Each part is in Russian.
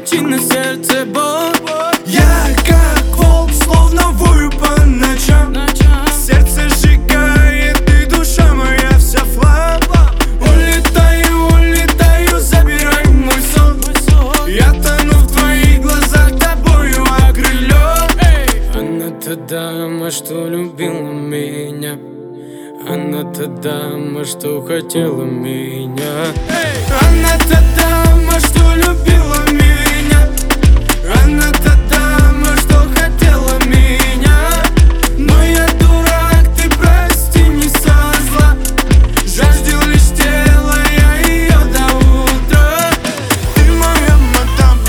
кричи на сердце боль. Я как волк, словно вою по ночам. Сердце сжигает, и душа моя вся в хлам. Улетаю, улетаю, забирай мой сон. Я тону в твоих глазах, тобою окрылен. Она та дама, что любила меня. Она та дама, что хотела меня. Она та дама, что любила меня. Она та дама, что хотела меня. Но я дурак, ты прости, не со зла. Жаждал лишь тела, я ее до утра. Ты моя мадам,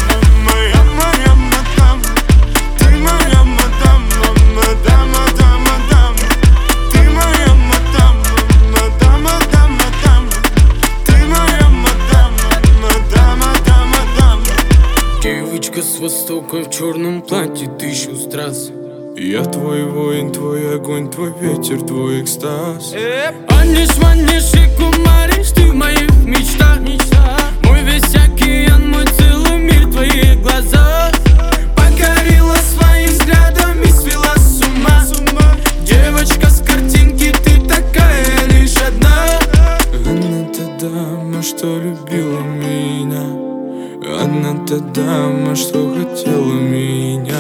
моя мадам. Ты моя мадам, мадам, мадам, мадам. Ты моя мадам, мадам, мадам, мадам. Ты моя мадам, мадам, мадам, мадам. Девочка с востока в черном платье, тысячу страз. Я твой воин, твой огонь, твой ветер, твой экстаз. Аниш, маниш и кумариш, ты в моих мечтах. Мой весь океан, мой целый мир в твоих глазах. Покорила своим взглядом и свела с ума. Девочка с картинки, ты такая лишь одна. Она та дама, что любила меня. Она та дама, что хотела меня.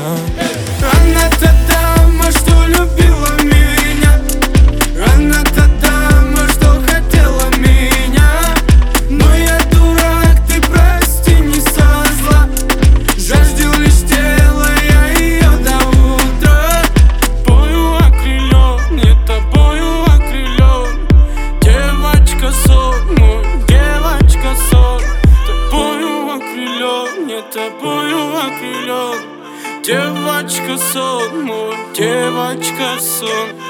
Она та дама, что любила меня. Она та дама, что хотела меня. Но я дурак, ты прости, не со зла. Жаждал лишь тела, я ее до утра. Тобою окрылен, не тобою окрылен. Девочка сон, мой девочка сон. Тобою окрылен, не тобою окрылен. Девочка сон, мой девочка сон.